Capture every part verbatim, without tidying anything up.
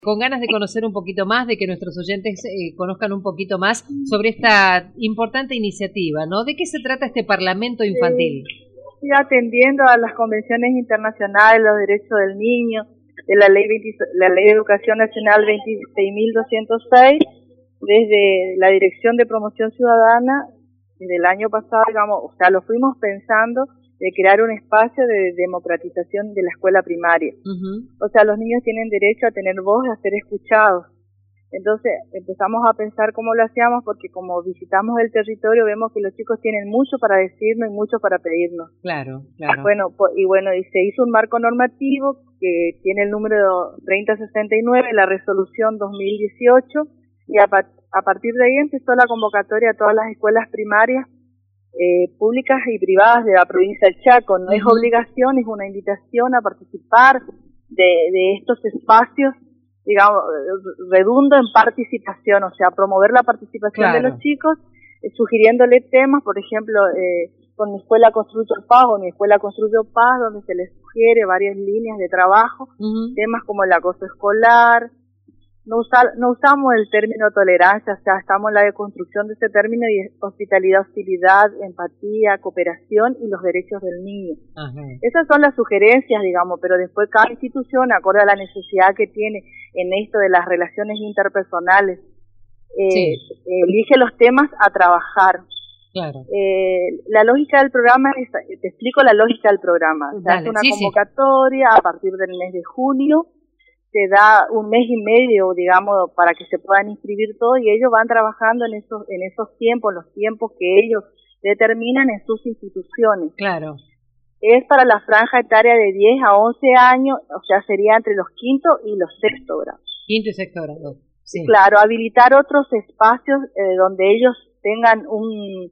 Con ganas de conocer un poquito más, de que nuestros oyentes eh, conozcan un poquito más sobre esta importante iniciativa, ¿no? ¿De qué se trata este Parlamento Infantil? Sí, atendiendo a las convenciones internacionales, los derechos del niño, de la ley veinte, la ley de educación nacional veintiséis mil doscientos seis, desde la Dirección de Promoción Ciudadana, desde el año pasado, digamos, o sea, lo fuimos pensando de crear un espacio de democratización de la escuela primaria. Uh-huh. O sea, los niños tienen derecho a tener voz, a ser escuchados. Entonces empezamos a pensar cómo lo hacíamos, porque como visitamos el territorio vemos que los chicos tienen mucho para decirnos y mucho para pedirnos. Claro, claro. Bueno, y bueno, y se hizo un marco normativo que tiene el número treinta sesenta y nueve, la resolución dos mil dieciocho, y a, a partir de ahí empezó la convocatoria a todas las escuelas primarias Eh, públicas y privadas de la provincia del Chaco. No uh-huh. es obligación, es una invitación a participar de, de estos espacios, digamos, redundo en participación, o sea, promover la participación claro. de los chicos, eh, sugiriéndole temas, por ejemplo, eh, con mi escuela Construyo Paz o mi escuela Construyo Paz, donde se les sugiere varias líneas de trabajo, uh-huh. temas como el acoso escolar. No, usar, no usamos el término tolerancia, o sea, estamos en la deconstrucción de ese término, y hospitalidad, hostilidad, empatía, cooperación y los derechos del niño. Ajá. Esas son las sugerencias, digamos, pero después cada institución, acorde a la necesidad que tiene en esto de las relaciones interpersonales, eh, sí. elige los temas a trabajar. Claro. Eh, la lógica del programa, es, te explico la lógica del programa. Se hace una sí, convocatoria sí. a partir del mes de junio. Se da un mes y medio, digamos, para que se puedan inscribir todos, y ellos van trabajando en esos en esos tiempos, los tiempos que ellos determinan en sus instituciones. Claro. Es para la franja etaria de diez a once años, o sea, sería entre los quinto y los sexto grados. Quinto y sexto grado, sí. Claro, habilitar otros espacios eh, donde ellos tengan un,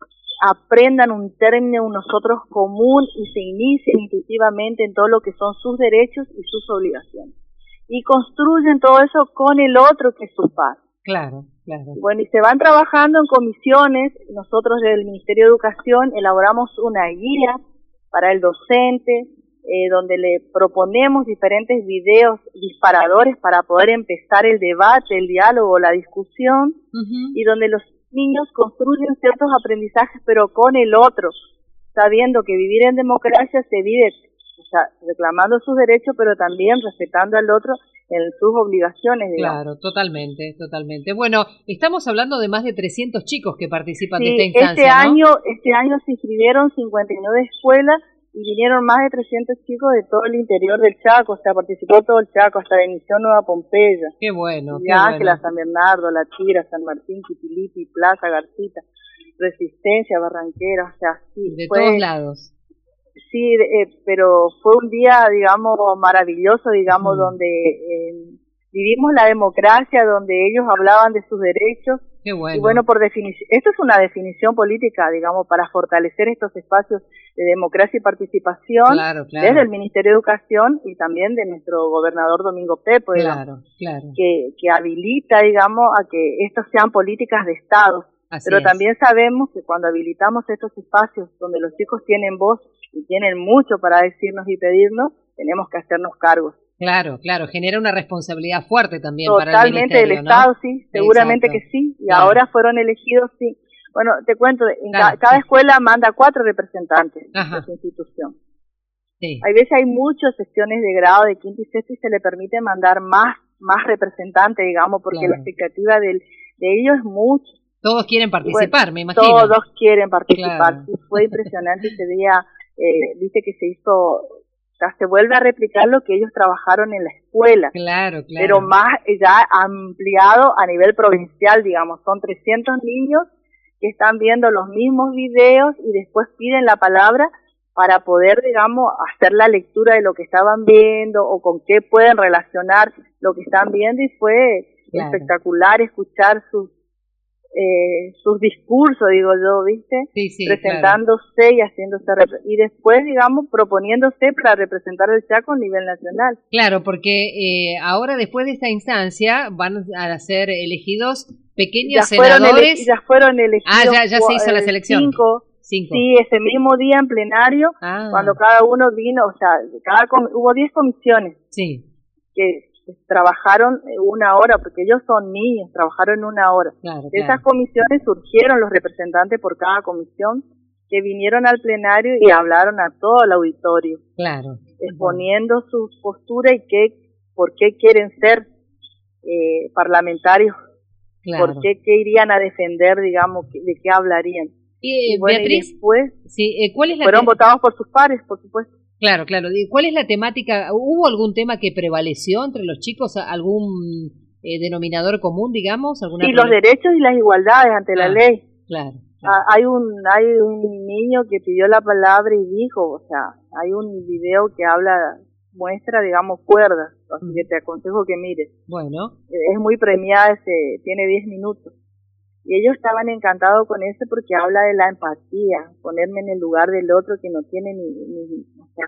aprendan un término, un nosotros común, y se inicien intuitivamente en todo lo que son sus derechos y sus obligaciones. Y construyen todo eso con el otro, que es su par. Claro, claro. Bueno, y se van trabajando en comisiones. Nosotros desde el Ministerio de Educación elaboramos una guía para el docente, eh, donde le proponemos diferentes videos disparadores para poder empezar el debate, el diálogo, la discusión, uh-huh. y donde los niños construyen ciertos aprendizajes, pero con el otro, sabiendo que vivir en democracia se vive, o sea, reclamando sus derechos, pero también respetando al otro en sus obligaciones, digamos. Claro, totalmente, totalmente. Bueno, estamos hablando de más de trescientos chicos que participan sí, de esta instancia, este ¿no? año, este año se inscribieron cincuenta y nueve escuelas y vinieron más de trescientos chicos de todo el interior del Chaco, o sea, participó todo el Chaco, hasta la emisión Nueva Pompeya. Qué bueno, y qué Ángela, bueno. San Bernardo, La Tira, San Martín, Quipilipi, Plaza, Garcita, Resistencia, Barranquera, o sea, sí. De fue, todos lados. Sí, eh, pero fue un día, digamos, maravilloso, digamos, mm. donde eh, vivimos la democracia, donde ellos hablaban de sus derechos. Qué bueno. Y bueno, por definición, esto es una definición política, digamos, para fortalecer estos espacios de democracia y participación, claro, claro. desde el Ministerio de Educación y también de nuestro gobernador Domingo Pepo, claro, claro. que, que habilita, digamos, a que estas sean políticas de Estado. Así Pero es. También sabemos que cuando habilitamos estos espacios donde los chicos tienen voz y tienen mucho para decirnos y pedirnos, tenemos que hacernos cargos. Claro, claro, genera una responsabilidad fuerte también Totalmente para el Ministerio, del Estado, ¿no? sí, seguramente Exacto. que sí, y claro. ahora fueron elegidos, sí. Bueno, te cuento, en claro. ca cada escuela manda cuatro representantes Ajá. de su institución. Sí. Hay veces hay muchas secciones de grado de quinto y sexto y se le permite mandar más más representantes, digamos, porque claro. la expectativa del, de ellos es mucho. Todos quieren participar, bueno, me imagino. Todos quieren participar. Claro. Sí, fue impresionante ese día. Eh, dice que se hizo, o sea, se vuelve a replicar lo que ellos trabajaron en la escuela. Claro, claro. Pero más ya ampliado a nivel provincial, digamos. Son trescientos niños que están viendo los mismos videos y después piden la palabra para poder, digamos, hacer la lectura de lo que estaban viendo o con qué pueden relacionar lo que están viendo, y fue claro. espectacular escuchar sus eh, sus discursos, digo yo, ¿viste? Sí, sí, presentándose claro. y haciéndose, y después, digamos, proponiéndose para representar el Chaco a nivel nacional. Claro, porque eh, ahora, después de esta instancia, van a ser elegidos pequeños ya fueron senadores. Ele ya fueron elegidos. Ah, ya, ya se hizo la selección. Cinco. Cinco. Sí, ese mismo día en plenario, ah. cuando cada uno vino, o sea, cada hubo diez comisiones. Sí. Que trabajaron una hora, porque ellos son niños, trabajaron una hora. Claro, de claro. esas comisiones surgieron los representantes por cada comisión que vinieron al plenario y hablaron a todo el auditorio, claro, exponiendo uh-huh. su postura y qué, por qué quieren ser eh, parlamentarios, claro. por qué, qué irían a defender, digamos, de qué hablarían. Y, y bueno, Beatriz, y después sí, eh, ¿cuál es la fueron te- votados por sus pares, por supuesto. Claro, claro. ¿Cuál es la temática? ¿Hubo algún tema que prevaleció entre los chicos? ¿Algún eh, denominador común, digamos? ¿Alguna sí, los derechos y las igualdades ante ah, la ley. Claro. Ah, hay un hay un niño que pidió la palabra y dijo, o sea, hay un video que habla, muestra, digamos, cuerdas, así que te aconsejo que mires. Bueno. Es muy premiada, ese, tiene diez minutos. Y ellos estaban encantados con eso porque habla de la empatía, ponerme en el lugar del otro que no tiene ni, ni o sea,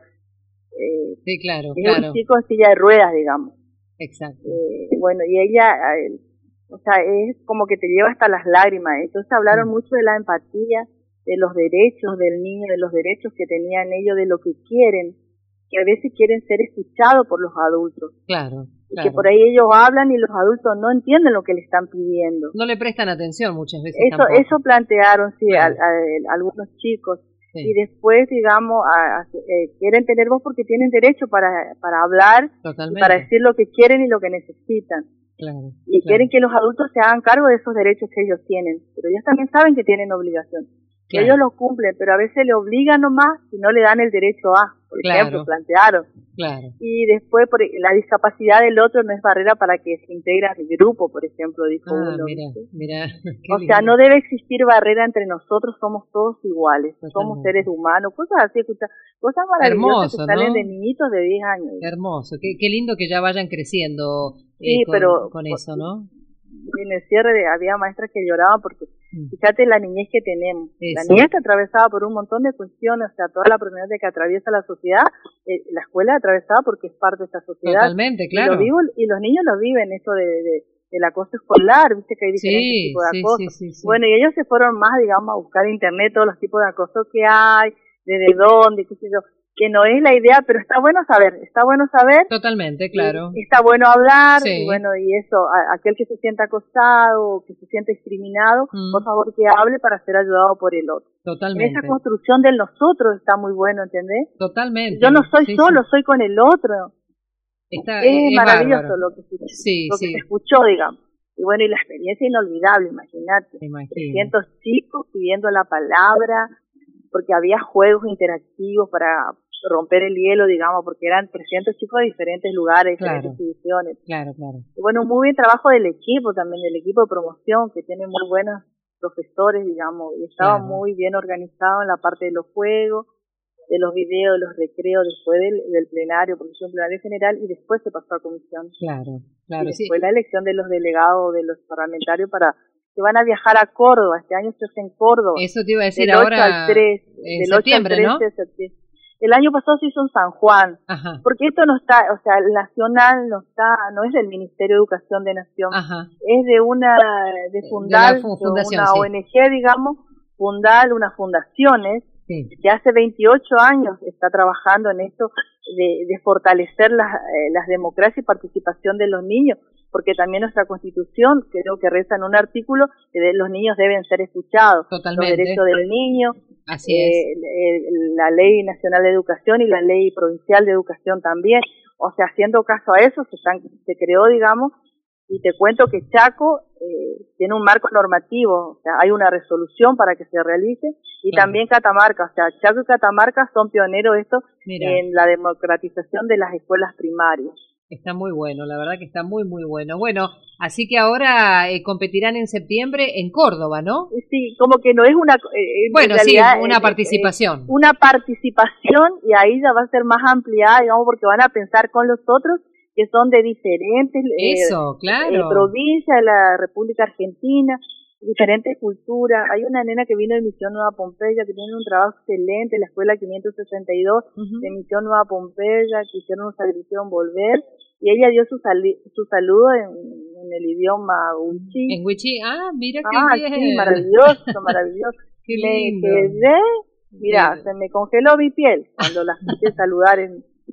eh, sí, claro, es claro. un chico en silla de ruedas, digamos. Exacto. Eh, bueno, y ella, eh, o sea, es como que te lleva hasta las lágrimas. Entonces hablaron mm. mucho de la empatía, de los derechos del niño, de los derechos que tenían ellos, de lo que quieren, que a veces quieren ser escuchados por los adultos. Claro. Y claro. que por ahí ellos hablan y los adultos no entienden lo que le están pidiendo. No le prestan atención muchas veces. Eso tampoco. eso plantearon, sí, claro. a, a, a algunos chicos. Sí. Y después, digamos, a, a, eh, quieren tener voz porque tienen derecho para, para hablar, y para decir lo que quieren y lo que necesitan. Claro, y claro. quieren que los adultos se hagan cargo de esos derechos que ellos tienen. Pero ellos también saben que tienen obligación. Claro. Ellos los cumplen, pero a veces le obligan nomás y no le dan el derecho a, por claro. ejemplo, plantearon. Claro. Y después, por la discapacidad del otro no es barrera para que se integre al grupo, por ejemplo, dijo ah, uno. Mira, mira, o sea, no debe existir barrera entre nosotros, somos todos iguales, totalmente. Somos seres humanos, cosas así, cosas maravillosas hermoso, que salen ¿no? de niñitos de diez años. Hermoso, qué, qué lindo que ya vayan creciendo sí, eh, con, pero, con eso, ¿no? En el cierre de, había maestras que lloraban porque, fíjate la niñez que tenemos. Eso. La niñez está atravesada por un montón de cuestiones, o sea, toda la problemática que atraviesa la sociedad, eh, la escuela es atravesada porque es parte de esta sociedad. Totalmente, claro. Y, lo vivo, y los niños lo viven, eso de, de, del acoso escolar, viste que hay diferentes sí, tipos de sí, acoso. Sí, sí, sí. Bueno, y ellos se fueron más, digamos, a buscar en internet todos los tipos de acoso que hay, desde dónde, qué sé yo. Que no es la idea, pero está bueno saber, está bueno saber. Totalmente, claro. Está bueno hablar, sí. y bueno, y eso, a, aquel que se sienta acosado, que se siente discriminado, mm. por favor que hable para ser ayudado por el otro. Totalmente. En esa construcción del nosotros está muy bueno, ¿entendés? Totalmente. Yo no soy sí, solo, sí. soy con el otro. Está, es, es maravilloso bárbaro. lo que, se, sí, lo sí. que se escuchó, digamos. Y bueno, y la experiencia inolvidable, imagínate. trescientos chicos pidiendo la palabra, porque había juegos interactivos para romper el hielo, digamos, porque eran trescientos chicos de diferentes lugares, diferentes claro, divisiones. Claro, claro. Y bueno, muy bien trabajo del equipo también, del equipo de promoción, que tiene muy buenos profesores, digamos, y estaba claro. muy bien organizado en la parte de los juegos, de los videos, de los recreos, después del, del plenario, porque es un plenario general, y después se pasó a comisión. Claro, claro. Y después sí. la elección de los delegados, de los parlamentarios para que van a viajar a Córdoba, este año se hace en Córdoba. Eso te iba a decir del ahora. ocho al tres, en del septiembre, ocho al trece de septiembre. El año pasado se hizo en San Juan, Ajá. porque esto no está, o sea, el nacional no está, no es del Ministerio de Educación de Nación, Ajá. es de una, de Fundal, de, de, fundación, una sí. O N G, digamos, Fundal, unas fundaciones, sí. que hace veintiocho años está trabajando en esto de, de fortalecer las, eh, las democracias y participación de los niños, porque también nuestra Constitución, creo que reza en un artículo, que de, los niños deben ser escuchados, Totalmente. Los derechos del niño, Así eh, es. eh, la Ley Nacional de Educación y la Ley Provincial de Educación también, o sea, haciendo caso a eso, se, están, se creó, digamos, y te cuento que Chaco eh, tiene un marco normativo, o sea, hay una resolución para que se realice, y claro. también Catamarca, o sea, Chaco y Catamarca son pioneros esto Mira. en la democratización de las escuelas primarias. Está muy bueno, la verdad que está muy, muy bueno. Bueno, así que ahora eh, competirán en septiembre en Córdoba, ¿no? Sí, como que no es una... Eh, bueno, realidad, sí, una eh, participación. Eh, una participación, y ahí ya va a ser más ampliada, digamos, porque van a pensar con los otros que son de diferentes Eso, eh, claro. eh, provincias de la República Argentina, diferentes culturas. Hay una nena que vino de Misión Nueva Pompeya, que tiene un trabajo excelente en la escuela quinientos sesenta y dos uh-huh. de Misión Nueva Pompeya, que hicieron una salutación volver, y ella dio su, sali- su saludo en, en el idioma Wichí. En Wichí, ah, mira qué ah, bien. Sí, maravilloso, maravilloso. Qué me lindo. quedé, mira, Bien. se me congeló mi piel cuando la escuché saludar en,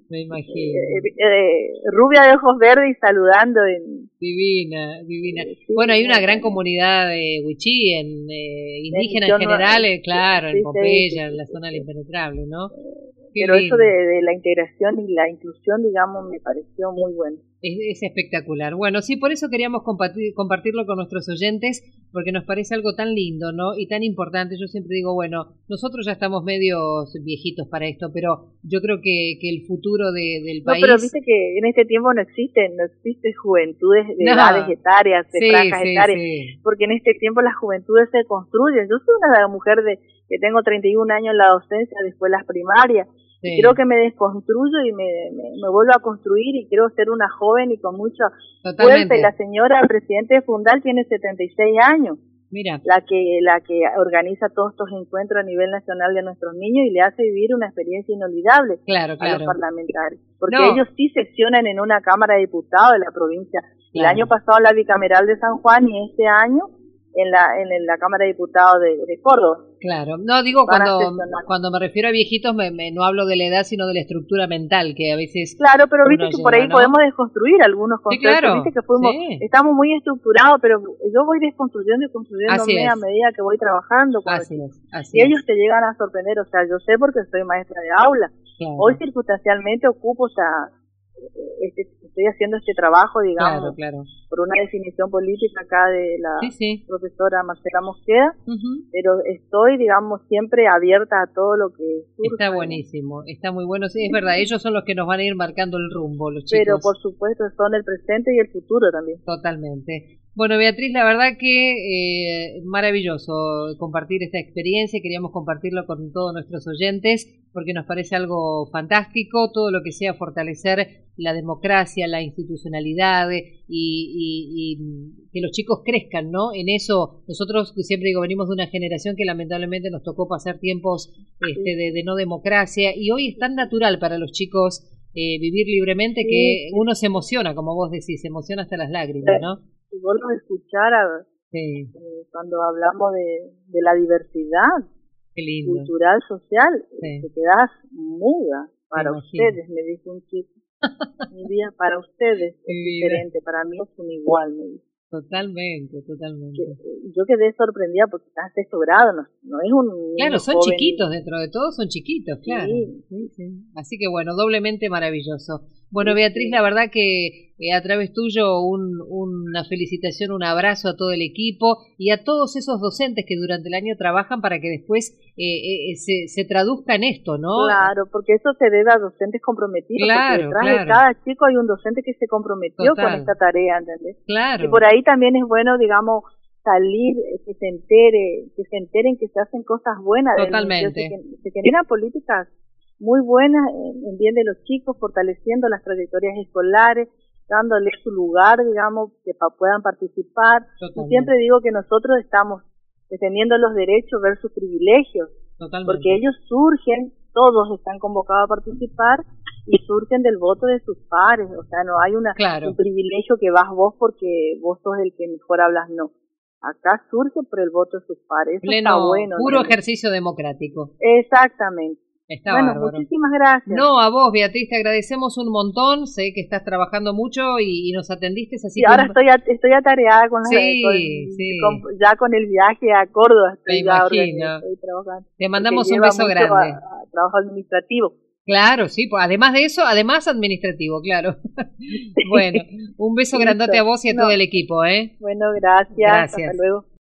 Me imagino. Eh, eh, rubia de ojos verdes y saludando. En, divina, divina. Sí, bueno, hay una gran bueno. comunidad de Wichí, en, eh, indígena en, en general, eh, claro, sí, en Pompeya, sí, sí, en la zona del Impenetrable, ¿no? Qué Pero lindo. eso de, de la integración y la inclusión, digamos, me pareció muy bueno. Es, es espectacular. Bueno, sí, por eso queríamos compartir, compartirlo con nuestros oyentes, porque nos parece algo tan lindo, ¿no? Y tan importante. Yo siempre digo, bueno, nosotros ya estamos medios viejitos para esto, pero yo creo que, que el futuro de, del país... No, pero viste que en este tiempo no existen, no existen juventudes de no. edades etarias, de sí, franjas sí, etarias, sí. porque en este tiempo las juventudes se construyen. Yo soy una mujer de que tengo treinta y un años en la docencia de escuelas primarias. Sí. Creo que me desconstruyo y me, me, me vuelvo a construir y quiero ser una joven y con mucha fuerza. Y la señora, el presidente de Fundal, tiene setenta y seis años. Mira. La que, la que organiza todos estos encuentros a nivel nacional de nuestros niños y le hace vivir una experiencia inolvidable claro, claro. a los parlamentarios. Porque no. ellos sí sesionan en una Cámara de Diputados de la provincia. Claro. El año pasado en la bicameral de San Juan y este año en la en la Cámara de Diputados de, de Córdoba. Claro, no digo cuando cuando me refiero a viejitos me, me, no hablo de la edad sino de la estructura mental que a veces claro, pero viste que lleva, por ahí ¿no? podemos desconstruir algunos conceptos, sí, claro. viste que fuimos sí. estamos muy estructurados, pero yo voy desconstruyendo y construyéndome a medida que voy trabajando con así es, así y es. Ellos te llegan a sorprender, o sea, yo sé porque soy maestra de aula. Claro. Hoy circunstancialmente ocupo, o sea, Este, estoy haciendo este trabajo, digamos, claro, claro. por una definición política acá de la sí, sí. profesora Marcela Mosqueda, uh-huh. pero estoy, digamos, siempre abierta a todo lo que surja. Está buenísimo, está muy bueno, sí, es verdad, ellos son los que nos van a ir marcando el rumbo, los chicos. Pero por supuesto son el presente y el futuro también. Totalmente. Bueno, Beatriz, la verdad que eh, maravilloso compartir esta experiencia, queríamos compartirlo con todos nuestros oyentes porque nos parece algo fantástico, todo lo que sea fortalecer la democracia, la institucionalidad y, y, y que los chicos crezcan, ¿no? En eso, nosotros siempre digo, venimos de una generación que lamentablemente nos tocó pasar tiempos este, de, de no democracia y hoy es tan natural para los chicos eh, vivir libremente sí, que sí. uno se emociona, como vos decís, se emociona hasta las lágrimas, ¿no? Si vos los escucharas sí. eh, cuando hablamos de, de la diversidad cultural, social, sí. te quedás muda para ustedes, me dice un chico. Un día para ustedes es diferente, para mí es un igual, me dice. Totalmente, totalmente. Yo quedé sorprendida porque está en sexto grado, no, no es un Claro, son joven. Chiquitos, dentro de todo son chiquitos, claro. Sí. Sí, sí. Así que bueno, doblemente maravilloso. Bueno, Beatriz, la verdad que eh, a través tuyo un, una felicitación, un abrazo a todo el equipo y a todos esos docentes que durante el año trabajan para que después eh, eh, se, se traduzca en esto, ¿no? Claro, porque eso se debe a docentes comprometidos, claro, porque detrás claro. de cada chico hay un docente que se comprometió Total. con esta tarea, ¿entendés? Claro. Y por ahí también es bueno, digamos, salir, que se entere, que se enteren que se hacen cosas buenas. Totalmente. Se, se generan políticas muy buenas en bien de los chicos, fortaleciendo las trayectorias escolares, dándoles su lugar, digamos, que pa puedan participar. Y siempre digo que nosotros estamos defendiendo los derechos versus privilegios, Totalmente. Porque ellos surgen, todos están convocados a participar y surgen del voto de sus pares, o sea, no hay una claro. un privilegio que vas vos porque vos sos el que mejor hablas, no. Acá surge por el voto de sus pares. Eso Pleno, está bueno. puro ¿no? ejercicio democrático. Exactamente. Está bueno, bárbaro. Muchísimas gracias. No, a vos, Beatriz, te agradecemos un montón. Sé que estás trabajando mucho y, y nos atendiste. Así sí, que... ahora estoy, a, estoy atareada con, sí, la, con, sí. con ya con el viaje a Córdoba. Estoy Me ya imagino. Estoy trabajando. Te mandamos un beso grande. A, a trabajo administrativo. Claro, sí, pues además de eso, además administrativo, claro. Bueno, un beso grandote a vos y a no. todo el equipo, ¿eh? Bueno, gracias. Gracias. Hasta luego.